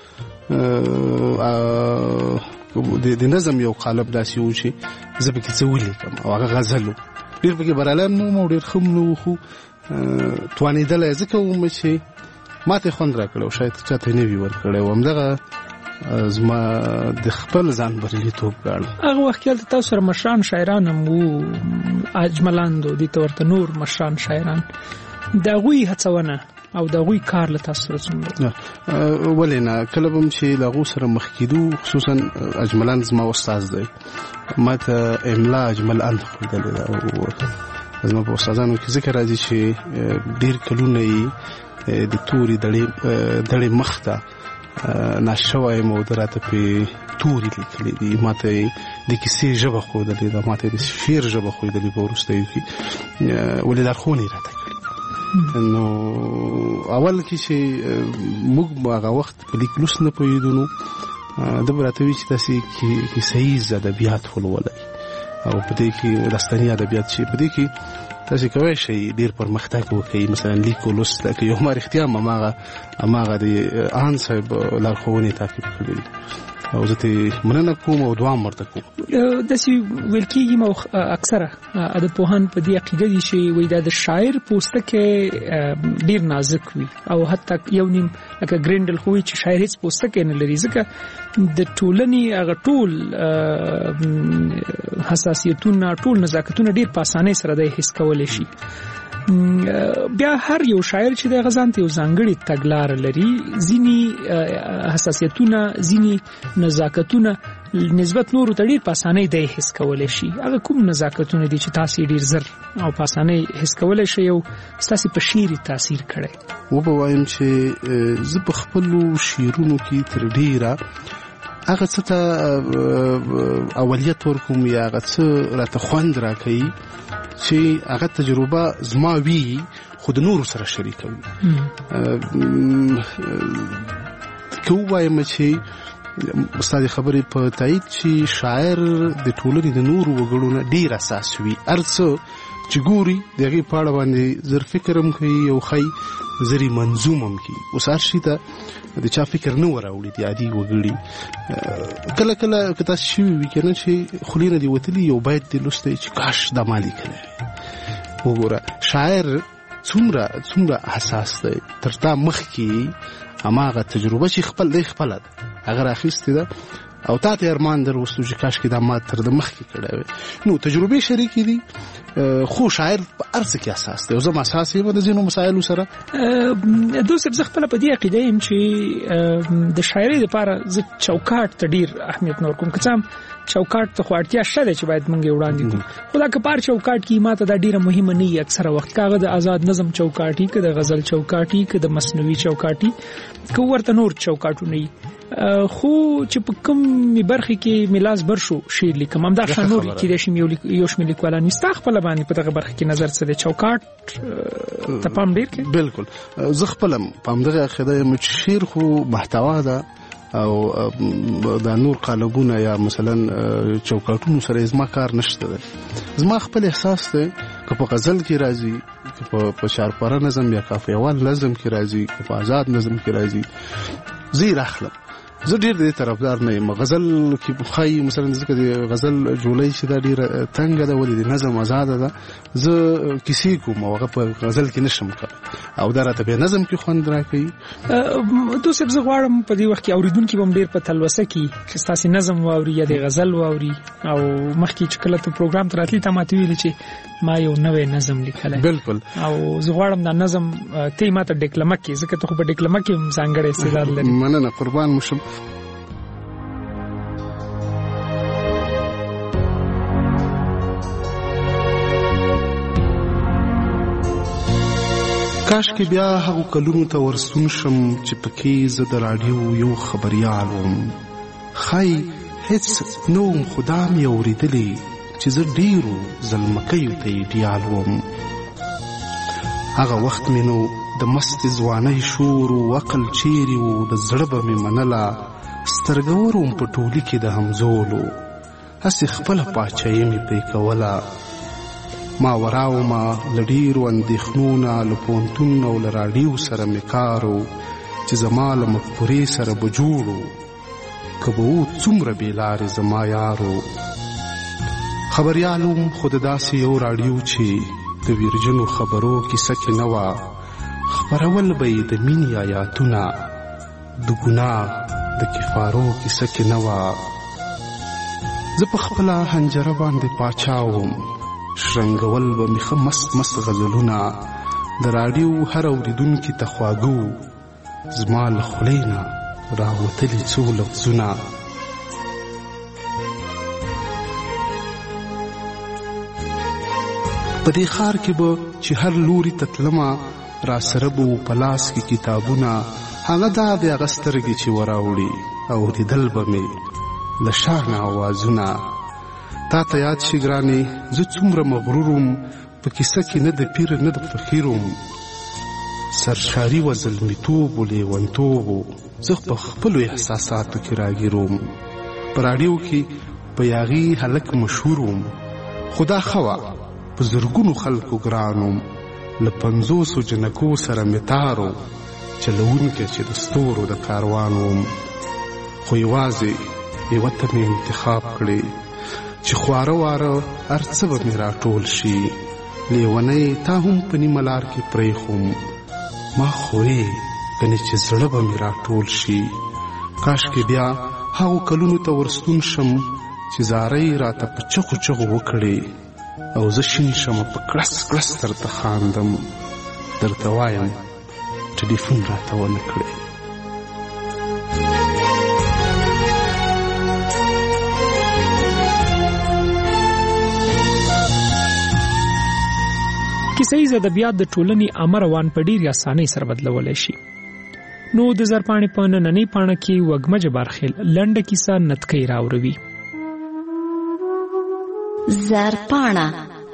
د نظم یو قالب داسې و چې زه پکې څه ولیکم او هغه غزل و، ډېر پکې بریالی نه وم او ډېر ښه م نه و، خو توانېدلی یې ځکه وم چې ما ته یې خوند راکړی او شاید چا ته یې نه وي ورکړی و. همدغه زما د خپل ځان بریالیتوب ګاڼه. هغه وخت کې هلته تاسو سره مشران شاعران هم وو، اجملاندو دې ته ورته نور مشران شاعران، د هغوی هڅونه او د هغوی کار له تاسو سره څومره؟ ولې نه، کله به هم چې له هغو سره مخ کېدو، خصوصا اجملاند زما استاد دی، ما ته املا اجمل اند ښودلې ده او زما په استادانو کې ذکر راځي چې ډېر کلونه یې د تورې دړې مخ ته ناش شوی یم او ده راته پرې تورې لیکلې دي، ما ته یې د کیسې ژبه ښودلې ده، ما ته یې د شعر ژبه ښودلې په وروستیو کې، ولې لارښوونې یې راته نو اول کې چې موږ هغه وخت په لیک لوست نه پوهېدو، نو ده به راته وي چې تاسې کیسه ییز ادبیات ولولئ او په دې کې داستاني ادبیات چې په دې کې تاسې کولی شئ ډېر پرمختګ وکړئ، مثلا لیک او لوست لکه یو ما رښتیا هم هماغه هماغه د آن صاحب لارښوونې تعقیب کړې دي او زه ترې مننه کوم او دعا هم ورته کوم. داسې ویل کېږي او اکثره ادبپوهان په دې عقیده دي چې وایي دا د شاعر پوستکی ډېر نازک وي او حتی یو نیم لکه ګرینډل خو وایي چې شاعر هېڅ پوستکی نه لري، ځکه د ټولنې هغه ټول حساسیتونه ټول نزاکتونه ډېر په اسانۍ سره دی حس کولی شي. بیا هر یو شاعر چې د غزان ته یو ځانګړي تګلاره لري، ځینی حساسیتونه ځینی نزاکتونه نسبت نورو ته ډېر په اسانۍ دی حس کولی شي. هغه کوم نزاکتونه دي چې تاسې ډېر زر او په اسانۍ حس کولی شئ او ستاسې په شعر تاثیر کړی؟ وبه وایم چې زه په خپلو شعرونو کې تر ډېره هغه څه ته اولیت ورکوم یا هغه څه راته خوند راکوي چې هغه تجربه زما وي خو د نورو سره شریکوي. که ووایم چې ستا د خبرې په تایید چې شاعر د ټولنې د نورو وګړو نه ډېر اساس وي، هر څه چې ګوري د هغې په اړه باندې زر فکر هم کوي او ښایي زر یې منظوم هم کوي. اوس هر شي ته د چا فکر نه وراوړي د عادي وګړي. کله کله که تاسې شوي وي که نه چې خولې نه دې وتلي یو بیت دې لوستی چې کاش دا ما لیکلی وګوره. شاعر څومره څومره حساس دی، تر تا مخکې هماغه تجربه چې خپل دی خپله ده هغه راخیستې ده او تا ته ارمان در وستو چې کاشکې دا ما تر د مخکې کړی وی. نو تجربې شریکې دي، خو شاعر په هر څه کې اساس دی او زه هم اساس یم د ځینو مسایلو سره. دوست صاحب زه خپله په دې عقیده یم چې د شاعرۍ دپاره زه چوکاټ ته ډېر اهمیت نه ورکوم، که څه هم چوکاټ ته خو اړتیا شته دی چې باید موږ یې وړاندې کړو، خو دا که په هر چوکاټ کې ما ته دا ډېره مهمه نه وي اکثره وخت، که هغه د آزاد نظم چوکاټي که د غزل چوکاټي که د مصنوعي چوکاټي که ورته نور چوکاټونه وي، خو چې په کومې برخې کې مې لاس بر شو شعر لیکم همدا شان نور کېدای شي یو شمېر لیکوالان وي. ستا خپله باندې په دغه برخه کې نظر څه دی؟ چوکاټ ته پام ډېر کوې؟ بلکل، زه خپله په همدغه عقیده یم چې شعر خو محتوا ده او دا نور قالبونه یا مثلا چوکاټونو سره زما کار نشته ده. زما خپل احساس دی که په غزل کې راځي په چارپاره نظم یا کافیوال نظم کې راځي که په آزاد نظم کې راځي زه راخلم. زه ډېر د دې طرفدار نه یم. غزل کې بخایي مثلا ځکه د غزل جولۍ چې دا ډېره تنګه ده ولې د نظم آزاده ده زه کیسې کوم او هغه په غزل کې نشم کولی او دا راته بیا نظم کې خوند راکوي. دوست صاحب زه غواړم په دې وخت کې اورېدونکي به هم ډېر په تلوسه کې چې ستاسې نظم واوري یا د غزل واوري او مخکې چې کله ته پروګرام ته راتلي تا ماته ویلي چې ما یو نوی نظم لیکلی بالکل او زه غواړم دا نظم ته یې ما ته ډیکلمه کې ځکه ته خو په ډیکلمه کې هم ځانګړی استعداد لري. مننه قربان مشم. کاش کې بیا هغو کلونو ته ورستون شم چې پکې زه د راډیو یو خبریال وم. ښایي هېڅ نه وم خو دا مې اورېدلې چې زه ډېرو زلمکیو ته ایډیال وم. هغه وخت مې نو د مستې ځوانۍ شور و عقل چیرې و د زړه به مې منله سترګور وم په ټولي کې د همزولو هسې خپله پاچایي مې پرې کوله. ما وراومه له ډېرو اندېښنو نه له پوهنتون او له راډیو سره مې کار و چې زما له مفکورې سره به جوړ و که به و څومره بې لارې زما یار و. خبریال وم خو د داسې یو راډیو چې د ویرجنو خبرو کیسه کې نه وه خپرول به یې د مینې آیاتونه د ګناه د کفارو کیسه کې نه وه. زه په خپله حنجره باندې پاچا وم شرنګول به مې ښه مست مست غزلونه د راډیو هر اورېدونکي ته خواږه زما له خولې نه راوتلي څو لفظونه. په دې ښار کې به چې هر لوري ته تلمه را سره به و په لاس کې کتابونه هغه دا د هغه سترګې چې وراوړي اورېدل به مې له شا نه اوازونه. تا ته یاد شي ګرانې زه څومره مغرور وم په کیسه کې نه د پیر نه د فقیر وم سرشاري و زلمیتوب و لیونتوب و زه په خپلو احساساتو کې راګیر وم. په راډیو کې په یاغي هلک مشهور وم خو دا ښه وه په زرګونو خلکو ګران وم له پنځوسو جنکو سره مې تار و چلوونکی چې د ستورو د کاروان وم. خو یوازې یوه ته مې انتخاب کړې چې خواره واره هر څه به مې راټول شي لیونی تا هم په نیمه لار کې پرېښوم ما خورې کنې چې زړه به مې راټول شي. کاشکې بیا هغو کلونو ته ورستون شم چې زارۍ راته په چغو چغو وکړې او زه شین شمه په کړس کړس درته خاندم درته وایم ټلیفون راته ونه کړې. کیسه ییز ادبیات د ټولنې عامه روان په ډېرې اسانۍ سره بدلولی شي. نو د زرپاڼې په نننۍ پاڼه کې وږمه جبارخیل لنډه کیسه نتکۍ راوروي. زرپاڼه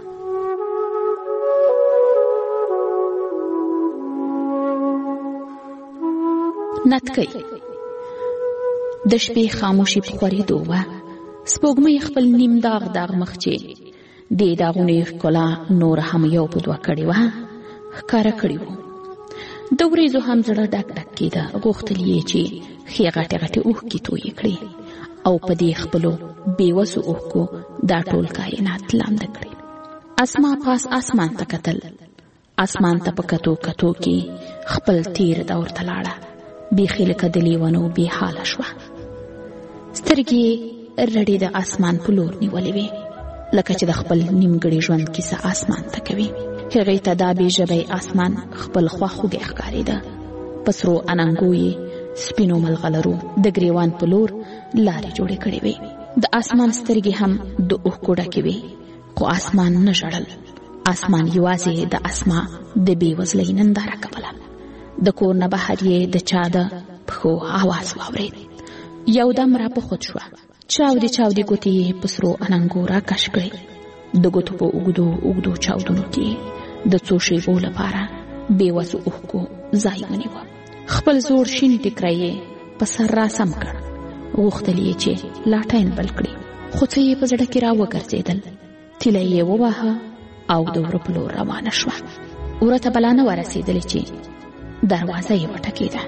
نتکۍ د شپې خاموشي په خورېدو وه. سپوږمۍ خپل نیم داغ داغ مخ چې دې داغونې ښکلا نور هم یو په دوه کړې وه ښکاره کړي وو. د وریځو هم زړه ډک ډک کېده. غوښتل یې چې ښې غټې غټې اوښکې تویې کړي او په دې خپلو بېوسو اوښکو دا ټول کائنات لامده کړي. اسما پاس اسمان ته کتل. اسمان ته په کتو کتو کې خپل تیر دور ته لاړه. بیخي لکه د لیونو بې حاله شوه. سترګې رډې د اسمان په لور نیولې وې لکه چې د خپل نیمګړي ژوند کیسه اسمان ته کوي. هغې ته دا بې ژبی اسمان خپل خواخوږی ښکارېده. په سرو اننګو یې سپینو ملغلرو د ګریوان په لور لارې جوړې کړې وې. د اسمان سترګې هم د اوښکو ډکې وې خو اسمان نه ژړل. اسمان یوازې د اسما د بې وزلۍ ننداره کوله. د کور نه بهر یې د چا د پښو آواز واورېد. یو دم را په خود شوه. چاودې چاودې ګوتې یې په سرو اننګو را کش کړې. د ګوتو په اوږدو اوږدو چاودنو کې د څو شېبو لپاره بې وسو اوښکو ځای ونیوه. خپل زوړ شین ټیکری یې په سر را سم کړ. غوښتل یې چې لاټین بل کړي خو څه یې په زړه کې را وګرځېدل. تیله یې وواهه او د وره په لور روانه شوه. ورته بلانه ورسېدلې چې دروازه یې وټکېده.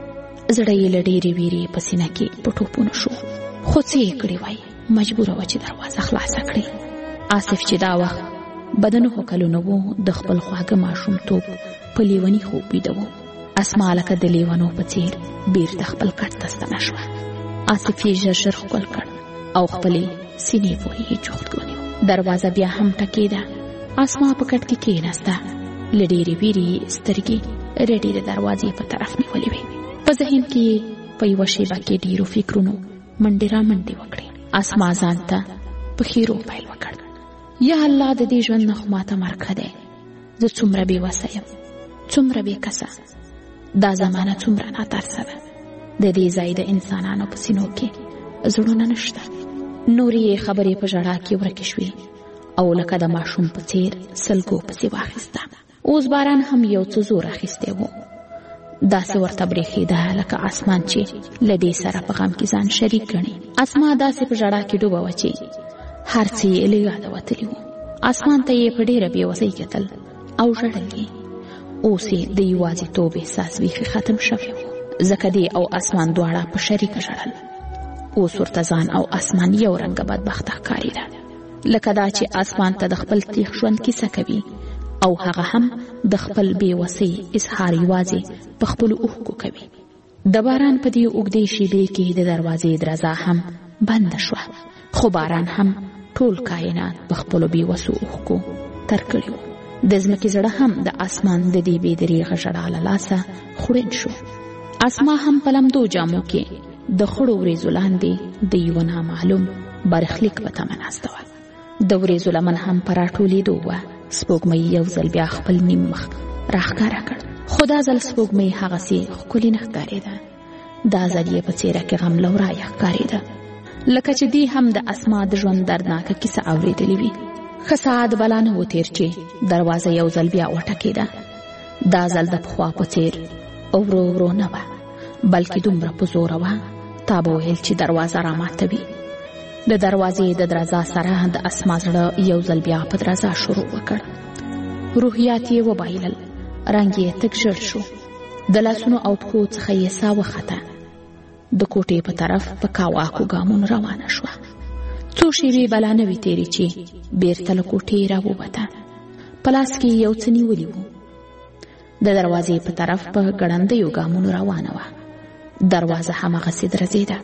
زړه یې له ډېرې ویرې په سینه کې په ټوپونو شو، خو څه یې کړي وای، مجبوره وه چې دروازه خلاصه کړي. آصف چې دا وخت بدنو کلونه وو، د خپل خواږه ماشومتوب په لیوني خوب ویده و. اسما لکه د لیونو په څېر بیرته خپل کټ ته ستنه شوه. آصف یې ژر ژر ښکل کړ او خپلې سینې پورې یې جوخت ونیو. دروازه بیا هم ټکېده. اسما په کټ کې کېناسته. له ډېرې ویرې سترګې رډې د دروازې په طرف نیولې وې. په ذهن کې یې په یوه شیبه کې ډېرو فکرونو منډې را منډې وکړې. اسما ځان ته په خیرو پیل وکړ. یا الله، د دې ژوند نه خو ماته مرګ ښه دی. زه څومره بې وسه یم، څومره بې کسه. دا زمانه څومره ناترسه ده. د دې ځای د انسانانو په سینو کې زړونه نشته. نورې یې خبرې په ژړا کې ورکې شوې او لکه د ماشوم په څېر سلګو پسې واخیسته. اوس باران هم یو څه زور اخیستی و. داسې ورته برېښېده لکه اسمان چې له دې سره په غم کې ځان شریک ګڼي. اسما داسې په ژړا کې ډوبه وه چې هر څه یې له یاده وتلي وو. اسمان ته یې په ډېره بېوسۍ کتل او ژړل یې. اوس یې د یوازیتوب احساس بیخي ختم شوی و، ځکه دې او اسمان دواړه په شریکه ژړل. اوس ورته ځان او اسمان یو رنګه بدبخته ښکارېده، لکه دا چې اسمان ته د خپل تیغ ژوند کیسه کوي او هغه هم د خپل بېوسۍ اظهار یوازې په خپلو اوښکو کوي. د باران په دې اوږدې شېبې کې د دروازې درزا هم بنده شوه، خو باران هم ټول کائنات په خپلو بېوسو اوښکو تر کړي وو. د ځمکې زړه هم د اسمان د دې بې دریغه ژړا له لاسه خوړین شو. اسما هم په لمدو جامو کې د خړو وریځو لاندې د یوه نامعلوم برخلیک په تمه ناسته وه. د وریځو لمن هم په راټولېدو وه. سپوږمۍ یو ځل بیا خپل نیم مخ راښکاره کړ، خو دا ځل سپوږمۍ هغسې ښکلې نه ښکارېده. دا ځل یې په څېره کې غم لورایه ښکارېده، لکه چې دې هم د اسما د ژوند دردناکه کیسه اورېدلې وي. ښه ساعت بلا نه و تېر چې دروازه یو ځل بیا وټکېده. دا ځل د پخوا په څېر ورو ورو نه وه، بلکې دومره په زوره وه تا به ویل چې دروازه راماتوي. د دروازې د درزا سره د اسما زړه یو ځل بیا په درزا شروع وکړ. روحیات یې وبایلل، رنګ یې تک ژړ شو. د لاسونو او پښو څخه یې ساه وخته. د کوټې په طرف په کاواکو ګامونو روانه شوه. څو شېبې بلا نه وې تېرې چې بېرته له کوټې راووته. په لاس کې یو څه نیولي وو. د دروازې په طرف په ګړندیو ګامونو روانه وه. دروازه هماغسې درزېده.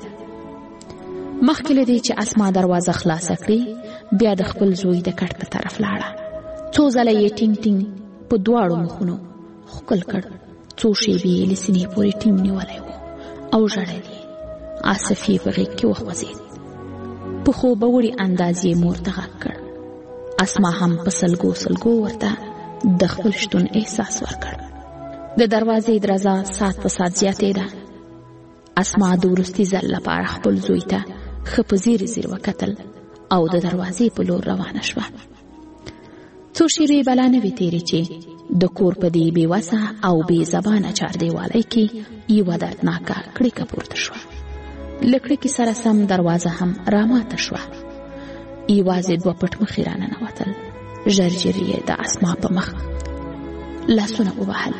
مخکې له دې چې اسما دروازه خلاصه کړي، بیا د خپل زوی د کټ په طرف لاړه. څو ځله یې ټینګ ټینګ په دواړو مخونو ښکل کړ. څو شېبې یې له سینې پورې ټینګ نیولی و او ژړل یې. آصف یې په غېږ کې وخوځېد. په خوبه وړي انداز یې مور ته غږ کړ. اسما هم په سلګو سلګو ورته د خپل شتون احساس ورکړ. د دروازې درزا ساعت په ساعت زیاتېده. اسما د وروستي ځل لپاره خپل زوی ته ښه په ځیر ځیر وکتل او د دروازې په لور روانه شوه. څو شېبې بلا نه وې تېرې چې د کور په دې بېوسه او بې زبانه چاردیوالۍ کې یوه دردناکه کړکه پورته شوه. له کړکې سره سم دروازه هم راماته شوه. یوازې دوه پټ مخې راننوتل. ژر ژر یې د اسما په مخ لاسونه ووهل.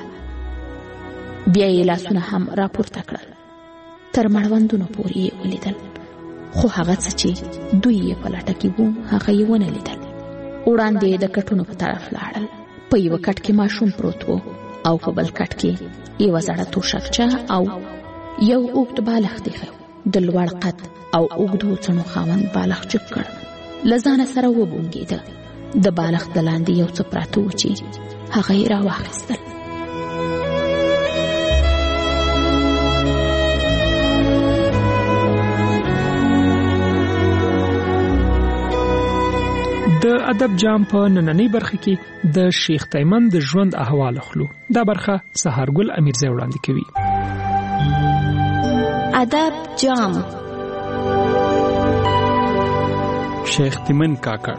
بیا یې لاسونه هم راپورته کړل. تر مړوندونو پورې یې ولیدل، خو هغه څه چې دوی یې په لټه کې وو هغه یې ونه لیدل. وړاندې د کټونو په طرف لاړل. په یوه کټ کې ماشوم پروت و او په بل کټ کې یوه زړه توشکچه او یو اوږد بالښت ایښی و. د لوړ قد او اوږدو څڼو خاوند بالښت چپ کړ. له ځانه سره وبونګېده. د بالښت د لاندې یو څه پراته و چې هغه یې راواخیستل. د ادب جام په نننۍ برخه کې د شیخ تیمن د ژوند احوال اخلو. دا برخه سهارګل امیرزی وړاندې کوي. ادب جام. شیخ تیمن کاکړ.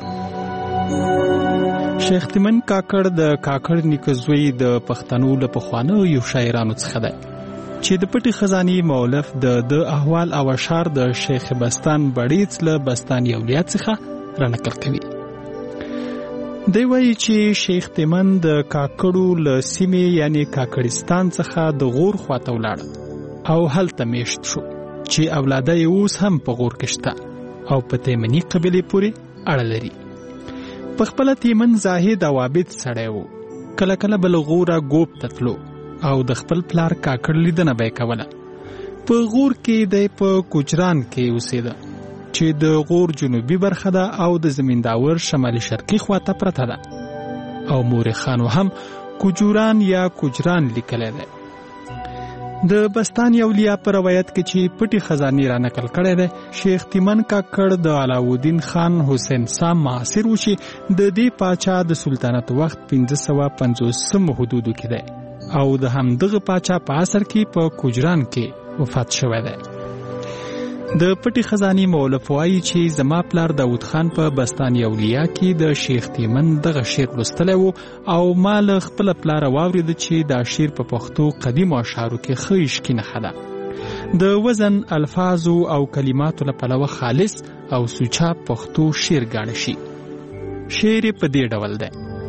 شیخ تیمن کاکړ د کاکړ نیکه زوی د پښتنو له پخوانو یو شاعرانو څخه دی چې د پټي خزانې مؤلف د د احوال او اشعار د شیخ بستان بړیڅ له بستان یولیات څخه رانقل کوي. دی وایي چې شیخ تیمن د کاکړو له سیمې یعنی کاکړستان څخه د غور خواته ولاړ او هلته میشت شو چې اولاده یې اوس هم په غور کې شته او په تیمني قبیلې پورې اړه لري. په خپله تیمن زاهد او عابد سړی و. کله کله به له غوره ګوب ته تلو او د خپل پلار کاکړ لیدنه به یې کوله. په غور کې دی په کوجران کې اوسېده چې د غور جنوبي برخه ده او د زمینداور شمالي شرقي خواته پرته ده او مورخانو هم کوجوران یا کوجران لیکلی دی. د بستان اولیا په روایت کې چې پټي خزانې را نقل کړی دی شیخ تیمن کاکړ د علاودین خان حسین سام معاصر و چې د دې پاچا د سلطنت وخت پنځه سوه پنځوسم حدودو کې دی او د همدغه پاچا په عصر کې په کوجران کې وفات شوی دی. د پټي خزانې مؤلف وایي چې زما پلار داود خان په بستان اولیا کې د شیخ تیمن دغه شعر لوستلی و او ما له خپله پلاره واورېده چې دا شعر په پښتو قدیمو اشعارو کې ښه عشقي نښه ده. د وزن الفاظو او کلماتو له پلوه خالص او سوچه پښتو شعر ګاڼه شي. شعر یې په دې ډول دی: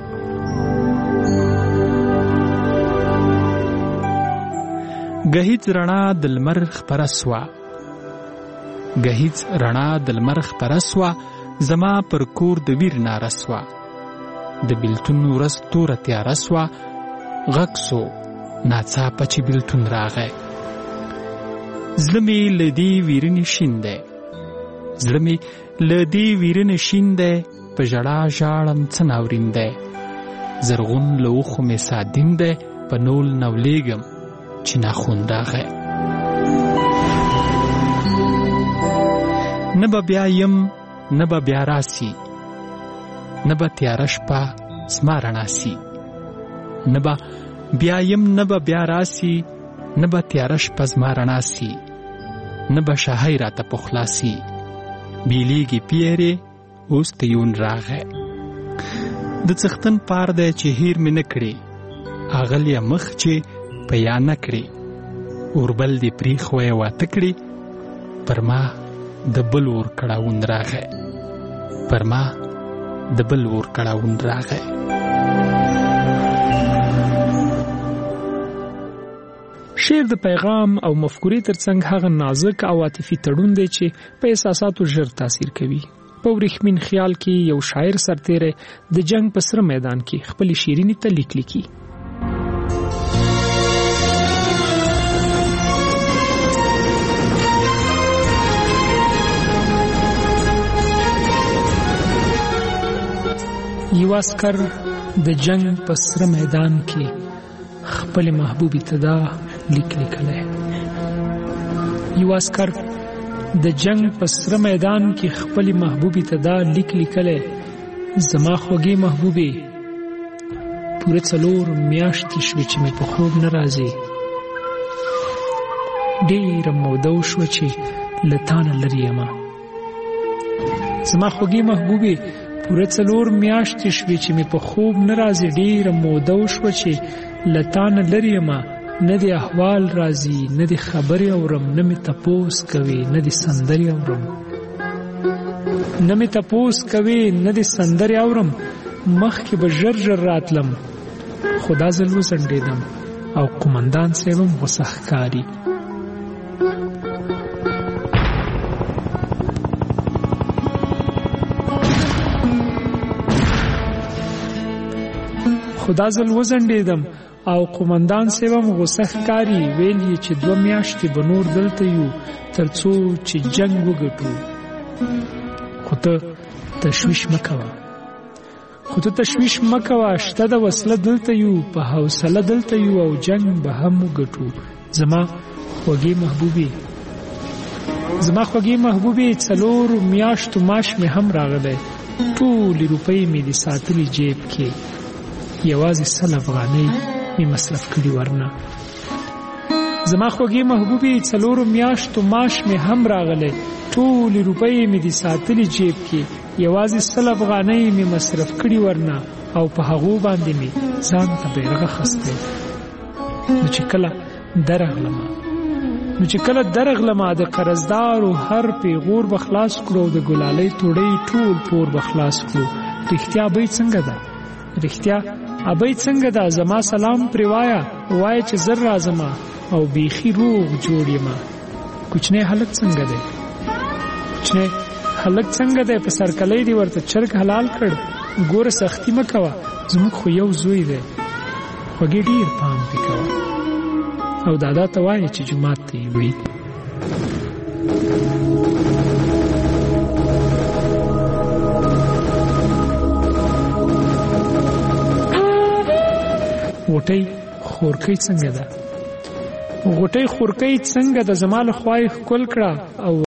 گهیز رڼا د لمر خپره سوه، گهیز رڼا د لمر خپره سوه، زما پر کور د ویر ناره سوه، د بیلتون ورځ توره تیاره سوه، غږ سو ناڅاپه چې بیلتون راغی. زړه مې له دې ویرنې شین دی، زړه مې له دې ویرنې شین دی، په ژړا ژاړم څه ناورین دی، زرغون له اوښو مې سادین دی، په نول نولیږم چې ناخون راغی. نه به بیا یم نه به بیا راسي، نه به تیاره شپه زما رڼا سي، نه به بیا یم نه به بیا راسي، نه به تیاره شپه زما رڼا سي، نه به شاهی راته پخلا سي، بیلیږي پیرې اوس تیون راغی. د څښتن پار دی چې هیر مې نه کړې، اغلیه مخ چې په یا نه کړې، اوربل دې پرېښوی واته کړې، پر ما د بل اور کړاوون راغی، پر ما د بل اور کړاوون راغی. شعر د پیغام او مفکورې ترڅنګ هغه نازک او عاطفي تړون دی چې په احساساتو ژر تاثیر کوي. په ورېښمین خیال کې یو شاعر سرتیری د جنگ په سره میدان کې خپلې شیرینې ته لیک لیکي. یو عسکر د جنگ په سره میدان کې خپل محبوبي ته دا لیک لیکلی. یو عسکر د جنگ په سره میدان کې خپل محبوبي ته دا لیک لیکلی: زما خوږې محبوبې، پوره څلور میاشتې شوې چې مې په خوب نه راځي، ډېره موده وشوه چې له تا نه لرې یمه. زما خوږې محبوبې، پوره څلور میاشتې شوې چې مې په خوب نه راځي، ډېره موده وشوه چې له تا نه لرې یمه. نه دې احوال راځي، نه دې خبرې اورم، نه مې تپوس کوي، نه دې سندرې اورم، نه مې تپوس کوي، نه دې سندرې اورم. مخکې به ژر ژر راتلم، خو دا ځل وځنډېدم او قومندان صاحب هم غوسه ښکاري. خدا ځل وځنډېدم او قومندان صاحب هم غوسه ښکاري. ویل یې چې دوه میاشتې به نور دلته یو تر څو چې جنگ وګټو. خو ته تشویش مه کوه، خو ته تشویش مه کوه، شته د وسله دلته یو، په حوصله دلته یو او جنگ به هم وګټو. زما خوږې محبوبې، زما خوږې محبوبې، څلور میاشتو معاش مې هم راغلی، ټولې روپۍ مې دې ساتلې جیب کې، یوازې سل افغانۍ مې مصرف کړي ورنه. زما خوږې محبوبې، څلورو میاشتو معاش مې هم راغلی، ټولې روپۍ مې دې ساتلې جیب کې، یوازې سل افغانۍ مې مصرف کړي ورنه، او په هغو باندې مې ځان ته بیرغ اخیستی. نو چې کله درغلمه نو چې کله درغلمه د قرضدارو هر پیغور به خلاص کړو، د ګلالۍ توړۍ ټول پور به خلاص کړو، رښتیا به څنګه ده رښتیا ابي څنګه ده زما سلام پر وایا وای چې زر راځما او بیخي روغ جوړ یم کوچنی هلک څنګه ده کوچنی هلک څنګه ده په سرکلې دی ورته چرګ حلال کړ ګوره سختی مکوه زموږ خو یو زوی دی خوږې ډیر پام پې کوه او دادا ته وایي چې جومات ته یې وړي غوټۍ خورکۍ څنګه ده غوټۍ خورکۍ څنګه د زما له خوا یې ښکل کړه او